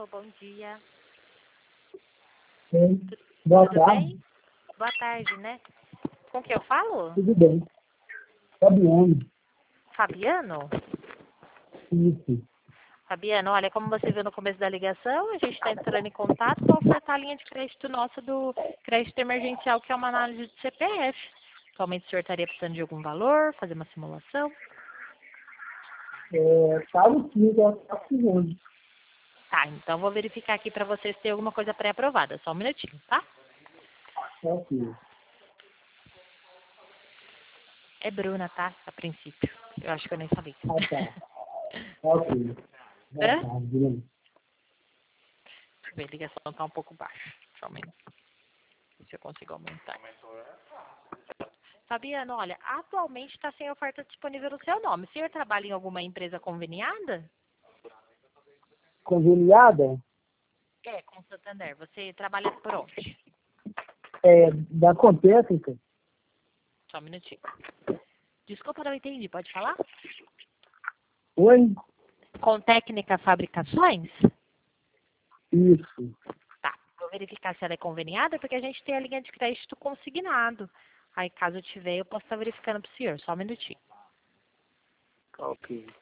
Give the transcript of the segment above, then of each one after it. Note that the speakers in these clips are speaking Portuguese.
Alô, bom dia. Sim. Boa Tudo tarde. bem? Boa tarde, né? Com quem eu falo? Tudo bem. Fabiano. Fabiano? Isso. Fabiano, olha, como você viu no começo da ligação, a gente está entrando em contato para ofertar a linha de crédito nossa do crédito emergencial, que é uma análise de CPF. Atualmente o senhor estaria precisando de algum valor, fazer uma simulação? Falo sim, já está precisando. Tá, então vou verificar aqui para vocês se tem alguma coisa pré-aprovada. Só um minutinho, tá? Ok. É Bruna, tá? A princípio. Eu acho que eu nem falei. Ah, tá. Ok. Boa Hã? tarde, Bruno. Deixa eu ver, a ligação tá um pouco baixa. Deixa eu aumentar. Se eu consigo aumentar. Fabiano, olha, atualmente está sem oferta disponível no seu nome. O senhor trabalha em alguma empresa conveniada? Conveniada? É, com o Santander. Você trabalha por onde? Da Contécnica? Só um minutinho. Desculpa, não entendi. Pode falar? Oi? Com Técnica Fabricações? Isso. Tá. Vou verificar se ela é conveniada, porque a gente tem a linha de crédito consignado. Aí, caso eu tiver, eu posso estar verificando para o senhor. Só um minutinho. Ok.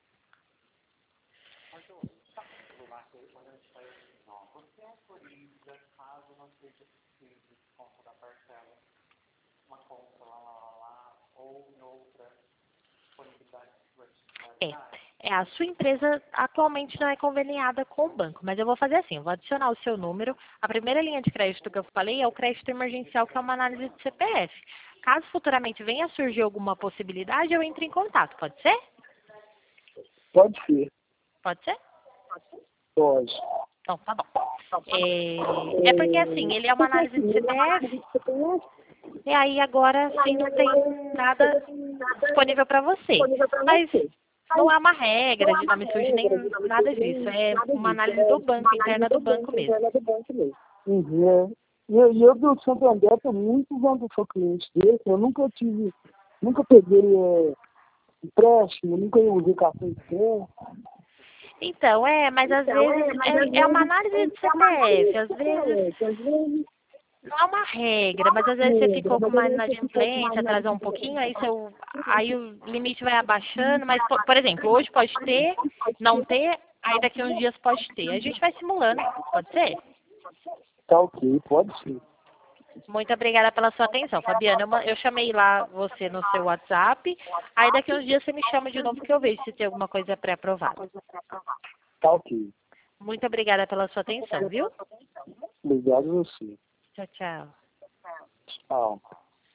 A sua empresa atualmente não é conveniada com o banco, mas eu vou fazer assim, eu vou adicionar o seu número. A primeira linha de crédito que eu falei é o crédito emergencial, que é uma análise de CPF. Caso futuramente venha a surgir alguma possibilidade, eu entro em contato, pode ser? Pode ser. Pode ser? Pode. Então, tá bom. É porque assim, ele é uma análise de CPF, e aí agora sim não tem nada disponível para você. Mas não há uma regra de nome sujo, nem nada disso. É uma análise do banco, interna do banco mesmo. Uhum. E eu do Santander estou muitos anos que sou cliente dele, eu nunca peguei empréstimo, nunca usei cartão de crédito. Então, mas às vezes é uma análise de CPF, às vezes não é uma regra, mas às vezes você ficou com uma inadimplência, atrasou um pouquinho, aí o limite vai abaixando, mas, por exemplo, hoje pode ter, não ter, aí daqui uns dias pode ter. A gente vai simulando, pode ser? Tá ok, pode ser. Muito obrigada pela sua atenção, Fabiana. Eu chamei lá você no seu WhatsApp, aí daqui uns dias você me chama de novo que eu vejo se tem alguma coisa pré-aprovada. Tá ok. Muito obrigada pela sua atenção, viu? Obrigado a você. Tchau, tchau. Tchau.